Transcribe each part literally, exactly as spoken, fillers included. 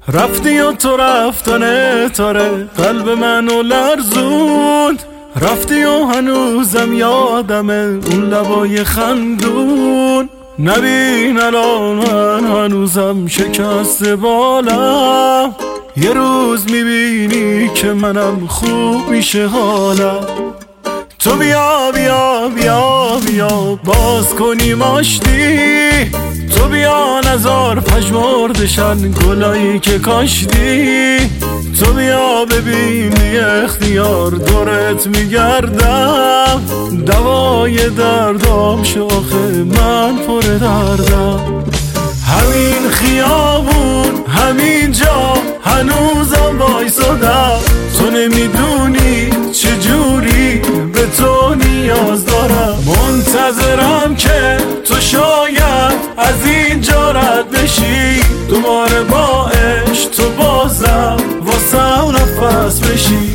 رفتی و تو رفتن تاره قلب منو لرزوند، رفتی و هنوزم یادمه اون لبای خندون. نبین الان من هنوزم شکسته بالم، یه روز میبینی که منم خوب میشه حالم. تو بیا بیا بیا بیا باز کنیم آشتی، تو بیا نزار پژمردشن گلایی که کاشتی. تو بیا ببین بی اختیار دورت میگردم، دوای دردام شاخه من پر دردم. همین خیابون همین جا هنوزم وایسادم، تو نمیدونی چجوری به تو نیاز دارم. منتظرم که تو شاید از اینجا رد بشی، دوباره با عشق تو بازم واسم نفس بشی.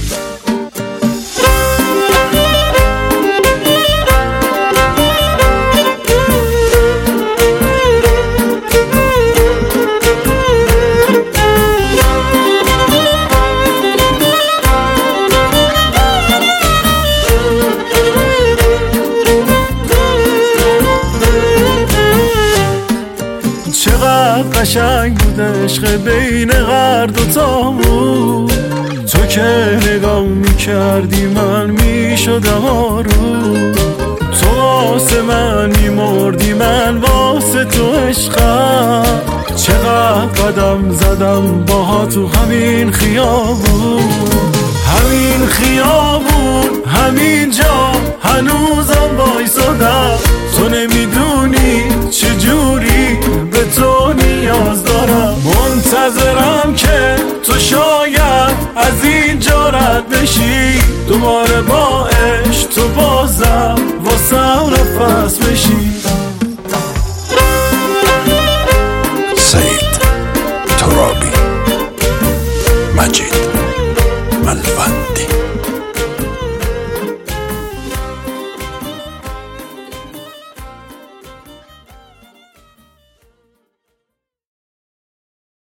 چقدر قشنگ بود عشق بین هر دوتامون، تو که نگاه میکردی من میشدم آروم. تو واسه من میمردی من واسه تو عشقم، چقدر قدم زدم باها تو همین خیابون. همین خیابون همین جا هنوزم وایسادم، تو نمیدونی چجوری به تو نیاز دارم. منتظرم که تو شاید از اینجا رد بشی، دوباره با